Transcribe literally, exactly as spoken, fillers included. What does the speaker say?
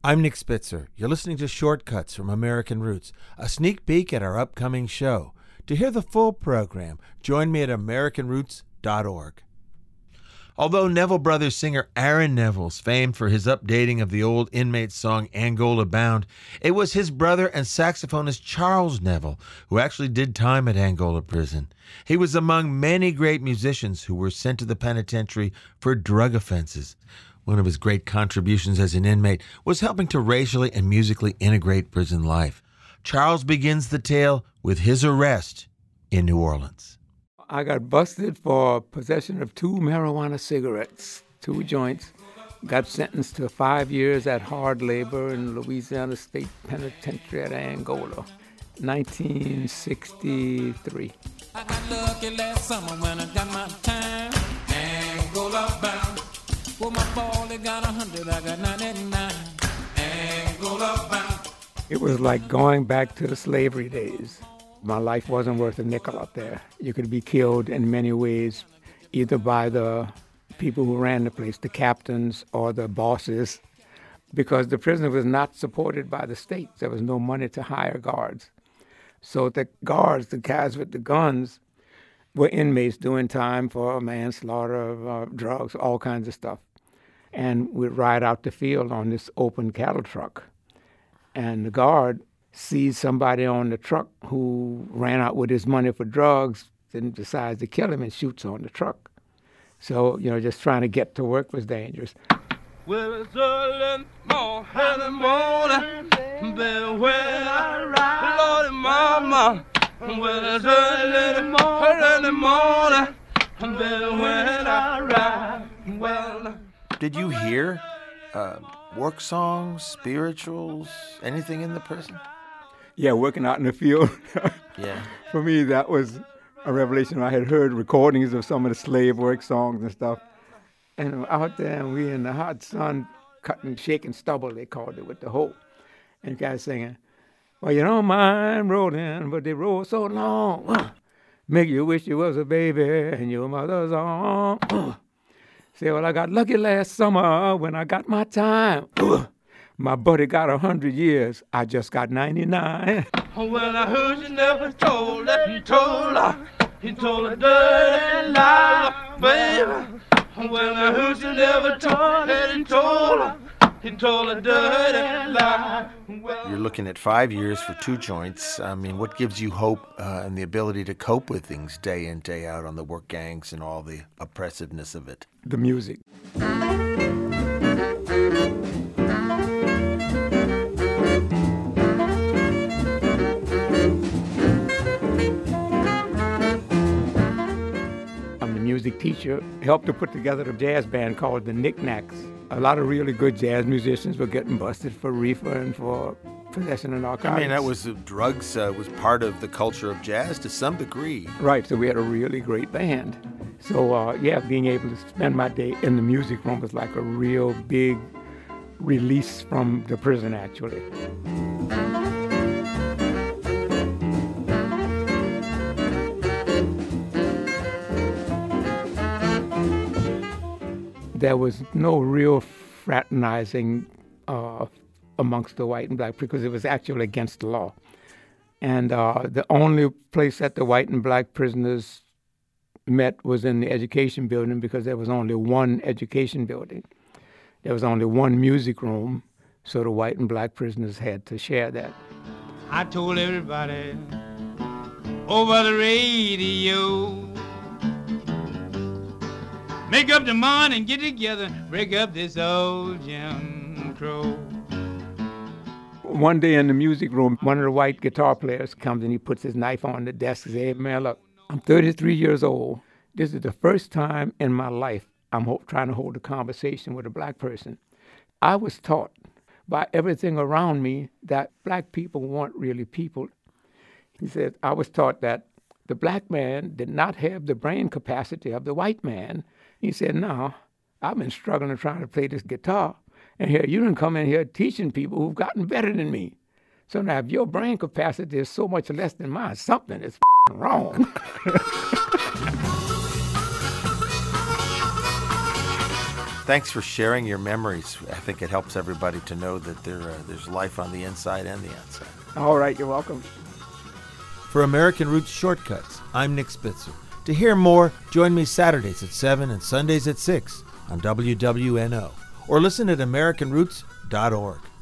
I'm Nick Spitzer. You're listening to Shortcuts from American Roots, a sneak peek at our upcoming show. To hear the full program, join me at american roots dot org. Although Neville Brothers singer Aaron Neville's famed for his updating of the old Inmates song Angola Bound, it was his brother and saxophonist Charles Neville who actually did time at Angola Prison. He was among many great musicians who were sent to the penitentiary for drug offenses. One of his great contributions as an inmate was helping to racially and musically integrate prison life. Charles begins the tale with his arrest in New Orleans. I got busted for possession of two marijuana cigarettes, two joints. Got sentenced to five years at hard labor in Louisiana State Penitentiary at Angola, nineteen sixty-three. I got lucky last summer when I got my time. Angola bound. For my ball, they got a hundred, I got ninety-nine. Angola bound. It was like going back to the slavery days. My life wasn't worth a nickel up there. You could be killed in many ways, either by the people who ran the place, the captains or the bosses, because the prison was not supported by the state. There was no money to hire guards. So the guards, the guys with the guns, were inmates doing time for manslaughter, uh, drugs, all kinds of stuff. And we'd ride out the field on this open cattle truck. And the guard sees somebody on the truck who ran out with his money for drugs and decides to kill him and shoots on the truck. So, you know, just trying to get to work was dangerous. Well, it's early morning, morning, baby, when I ride, Lordy mama. Well, it's early morning, early morning, baby, when I ride. Well, did you hear uh, work songs, spirituals, anything in the prison? Yeah, working out in the field. Yeah. For me, that was a revelation. I had heard recordings of some of the slave work songs and stuff. And out there, and we in the hot sun, cutting, shaking stubble, they called it, with the hoe. And the guy singing, well, you don't mind rolling, but they roll so long. Make you wish you was a baby in your mother's arm. Say, well, I got lucky last summer when I got my time. My buddy got a hundred years. I just got ninety-nine. Well, I heard you never told her. He told her. He told her dirty lie, baby. Well, I heard you never told her. He told her. He told her dirty lie. Well, you're looking at five years for two joints. I mean, what gives you hope uh, and the ability to cope with things day in, day out on the work gangs and all the oppressiveness of it? The music. Music teacher, helped to put together a jazz band called the Knickknacks. A lot of really good jazz musicians were getting busted for reefer and for possession of narcotics. I mean, that was uh, drugs uh, was part of the culture of jazz to some degree. Right, so we had a really great band. So, uh, yeah, being able to spend my day in the music room was like a real big release from the prison, actually. There was no real fraternizing uh, amongst the white and black because it was actually against the law. And uh, the only place that the white and black prisoners met was in the education building because there was only one education building. There was only one music room, so the white and black prisoners had to share that. I told everybody over the radio, make up the mind and get together, break up this old Jim Crow. One day in the music room, one of the white guitar players comes and he puts his knife on the desk and says, hey, man, look, I'm thirty-three years old. This is the first time in my life I'm ho- trying to hold a conversation with a black person. I was taught by everything around me that black people weren't really people. He said, I was taught that the black man did not have the brain capacity of the white man. He said, no, I've been struggling trying to play this guitar. And here, you didn't come in here teaching people who've gotten better than me. So now if your brain capacity is so much less than mine, something is wrong. Thanks for sharing your memories. I think it helps everybody to know that there uh, there's life on the inside and the outside. All right, you're welcome. For American Roots Shortcuts, I'm Nick Spitzer. To hear more, join me Saturdays at seven and Sundays at six on W W N O, or listen at American Roots dot org.